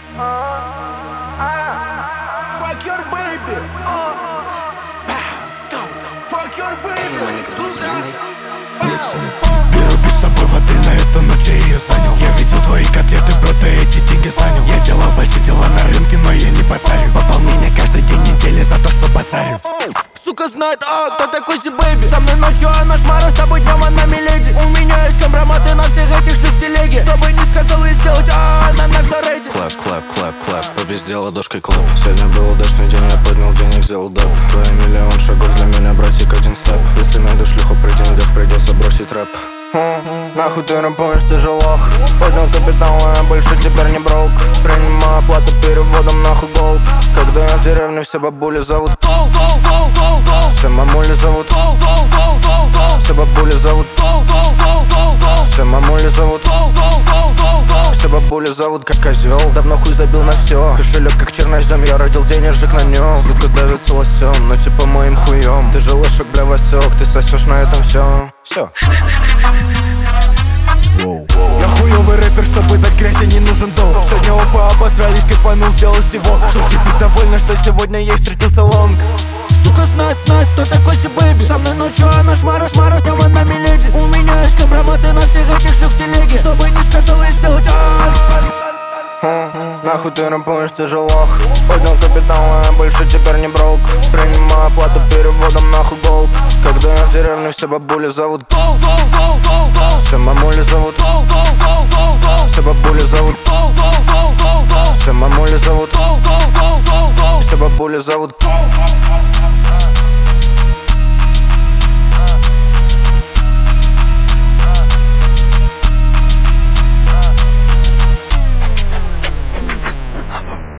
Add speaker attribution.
Speaker 1: Fuck your baby. Fuck your baby.
Speaker 2: Беру без собой воды на эту ночь, я ее занял. Я видел твои котлеты, бро, ты эти деньги занял. Я делал большие дела на рынке, но я не базарю. Пополнение каждый день недели за то, что базарю.
Speaker 1: Сука знает, кто такой си бэйби. Со мной ночью она шмара, с тобой днем она миледи. У меня есть компроматы на всех этих шлюх в телеге. Чтобы не сказала и сделать, она на все рейди.
Speaker 3: Клэп, клэп, клэп, клэп, побездел ладошкой клэп. Сегодня был удачный день, я поднял денег, сделал даб. Твои миллион шагов для меня, братик, один степ. Если найду шлюху при деньгах, придется бросить рэп.
Speaker 4: Нахуй ты рэпуешь, ты же лох. Поднял капитал, а я больше теперь не брок. Принимаю оплату переводом, нахуй голд. Когда я в деревне, все бабули зовут. Все мамули зовут. Все бабули зовут. Все мамули зовут. Все бабули зовут, как козел. Давно хуй забил на все. Кошелек как чернозем, я родил денежек на нем. Сука давится лосем, но типа моим хуем. Ты же лошак, бля, Васек, ты сосешь на этом все.
Speaker 2: Я хуёвый рэпер, чтобы дать грязи, не нужен долг. Сегодня оба обосрались, кайфанул, сделал всего. Чтоб тебе довольна, что сегодня ей встретился лонг.
Speaker 1: Сука знает, кто такой си бэйби. Со мной ночью она шмара, днем она миледи. У меня есть компроматы на всех этих шлюх в телеге. Чтобы не сказала и сделать,
Speaker 4: Нахуй ты рэпуешь, ты же лох. Поднял капитал, а я больше теперь не брок. Принимаю оплату переводом, нахуй голд. Когда я в деревне, все бабули зовут. Все мамули зовут. Все бабули зовут. Все мамули зовут. Все бабули зовут.